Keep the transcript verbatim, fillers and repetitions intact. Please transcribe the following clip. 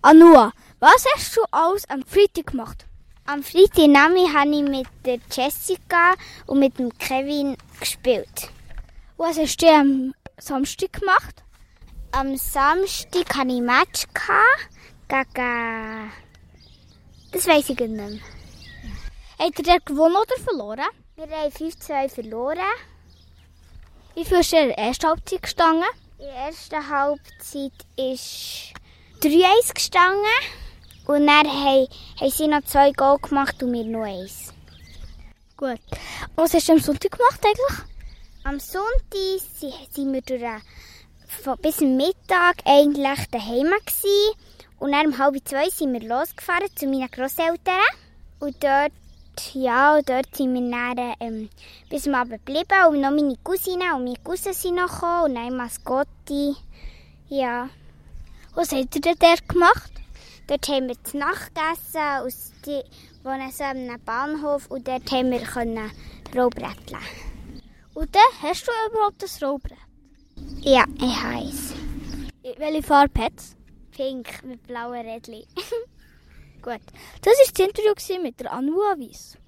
Anua, was hast du alles am Freitag gemacht? Am Freitagnachmittag habe ich mit der Jessica und mit dem Kevin gespielt. Was hast du am Samstag gemacht? Am Samstag hatte ich ein Match gegen... Das weiss ich gar nicht mehr. Habt ihr dort gewonnen oder verloren? Wir haben fünf zu zwei verloren. Wie viel ist in der ersten Halbzeit gestanden? In der ersten Halbzeit ist drei eins gestanden. Und dann haben, haben sie noch zwei Goal gemacht und wir noch eins. Gut. Und was hast du am Sonntag gemacht eigentlich? Am Sonntag sind wir durch den, bis zum Mittag eigentlich daheim gewesen. Und dann um halb zwei sind wir losgefahren zu meinen Grosseltern. Und dort, ja, und dort sind wir dann ähm, bis zum Abend geblieben. Und noch meine Cousine und meine Cousine sind noch gekommen. Und dann Maskotti. Ja. Was habt ihr denn dort gemacht? Dort haben wir zu Nacht gegessen. Wir wohnen so an einem Bahnhof. Und dort haben wir Rollbretteln. Und dann hast du überhaupt ein Rollbrett? Ja, ich habe es. Welche Farbe hat es? Pink mit blauen Rädchen. Gut. Das war das Interview mit der Anua Weiss.